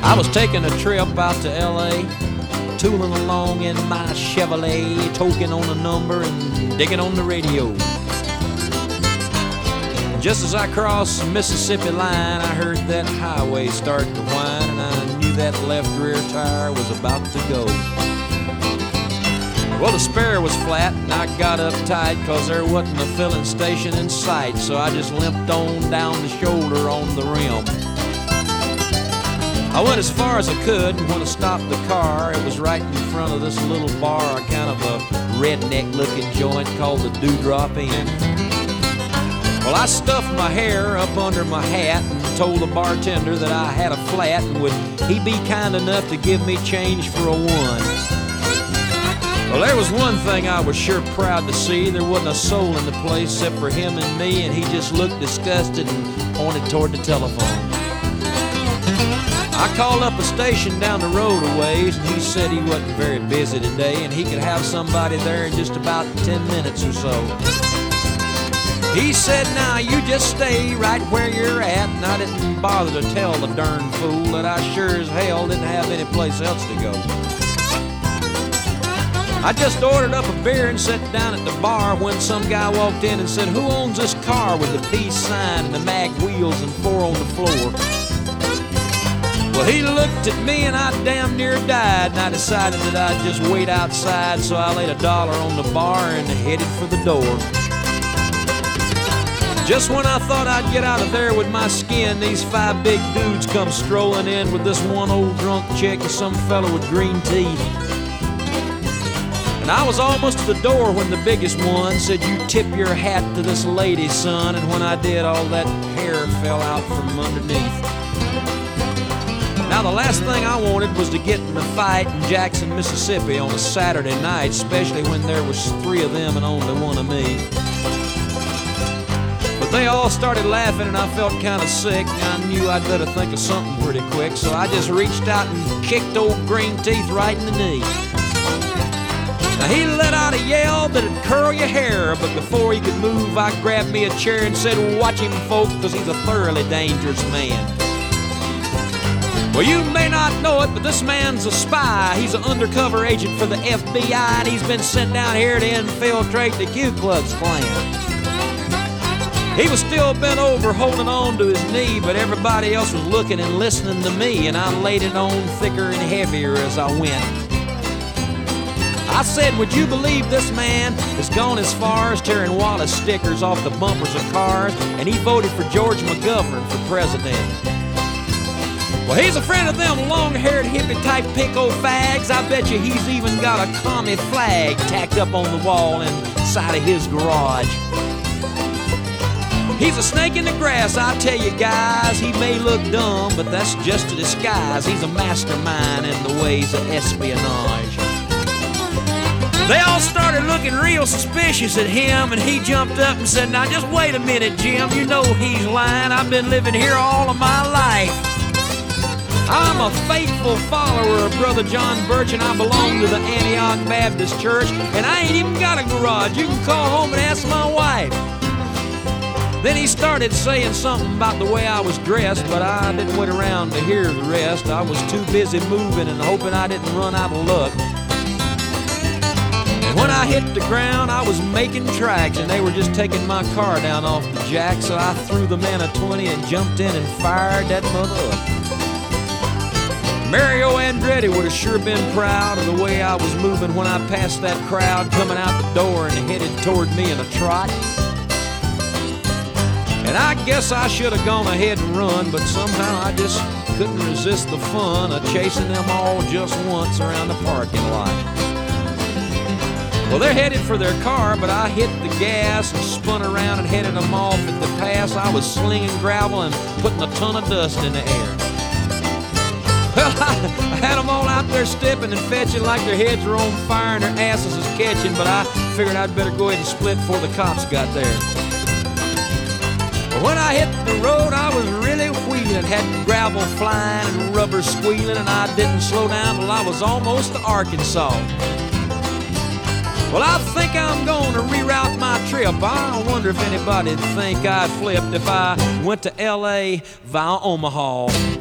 I was taking a trip out to L.A., tooling along in my Chevrolet, toking on the number and digging on the radio. Just as I crossed the Mississippi line, I heard that highway start to whine, and I knew that left rear tire was about to go. Well, the spare was flat, and I got uptight because there wasn't a filling station in sight, so I just limped on down the shoulder on the rim. I went as far as I could, and when I stopped the car, it was right in front of this little bar, kind of a redneck-looking joint called the Dewdrop Inn. Well, I stuffed my hair up under my hat and told the bartender that I had a flat, and would he be kind enough to give me change for a one. Well, there was one thing I was sure proud to see. There wasn't a soul in the place except for him and me, and he just looked disgusted and pointed toward the telephone. I called up a station down the road a ways, and he said he wasn't very busy today, and he could have somebody there in just about 10 minutes or so. He said, now you just stay right where you're at, and I didn't bother to tell the darn fool that I sure as hell didn't have any place else to go. I just ordered up a beer and sat down at the bar when some guy walked in and said, who owns this car with the peace sign and the mag wheels and 4 on the floor? Well, he looked at me and I damn near died, and I decided that I'd just wait outside, so I laid $1 on the bar and headed for the door. Just when I thought I'd get out of there with my skin, these 5 big dudes come strolling in with this one old drunk chick and some fellow with green teeth. And I was almost to the door when the biggest one said, you tip your hat to this lady, son, and when I did, all that hair fell out from underneath. Now, the last thing I wanted was to get in a fight in Jackson, Mississippi on a Saturday night, especially when there was 3 of them and only 1 of me. But they all started laughing and I felt kind of sick. I knew I'd better think of something pretty quick, so I just reached out and kicked old Green Teeth right in the knee. Now, he let out a yell that'd curl your hair, but before he could move, I grabbed me a chair and said, watch him, folks, because he's a thoroughly dangerous man. Well, you may not know it, but this man's a spy. He's an undercover agent for the FBI, and he's been sent down here to infiltrate the Ku Klux Klan. He was still bent over, holding on to his knee, but everybody else was looking and listening to me, and I laid it on thicker and heavier as I went. I said, would you believe this man has gone as far as tearing Wallace stickers off the bumpers of cars, and he voted for George McGovern for president. Well, he's a friend of them long-haired hippie-type pinko fags. I bet you he's even got a commie flag tacked up on the wall inside of his garage. He's a snake in the grass, I tell you guys. He may look dumb, but that's just a disguise. He's a mastermind in the ways of espionage. They all started looking real suspicious at him, and he jumped up and said, now just wait a minute, Jim. You know he's lying. I've been living here all of my life. I'm a faithful follower of Brother John Birch, and I belong to the Antioch Baptist Church, and I ain't even got a garage. You can call home and ask my wife. Then he started saying something about the way I was dressed, but I didn't wait around to hear the rest. I was too busy moving and hoping I didn't run out of luck. And when I hit the ground, I was making tracks, and they were just taking my car down off the jack, so I threw the man a 20 and jumped in and fired that mother up. Mario Andretti would have sure been proud of the way I was moving when I passed that crowd coming out the door and headed toward me in a trot. And I guess I should have gone ahead and run, but somehow I just couldn't resist the fun of chasing them all just once around the parking lot. Well, they're headed for their car, but I hit the gas and spun around and headed them off at the pass. I was slinging gravel and putting a ton of dust in the air. Well, I had them all out there stepping and fetching like their heads were on fire and their asses was catching, but I figured I'd better go ahead and split before the cops got there. But when I hit the road, I was really wheeling, had gravel flying and rubber squealing, and I didn't slow down till I was almost to Arkansas. Well, I think I'm going to reroute my trip. I wonder if anybody'd think I'd flipped if I went to L.A. via Omaha.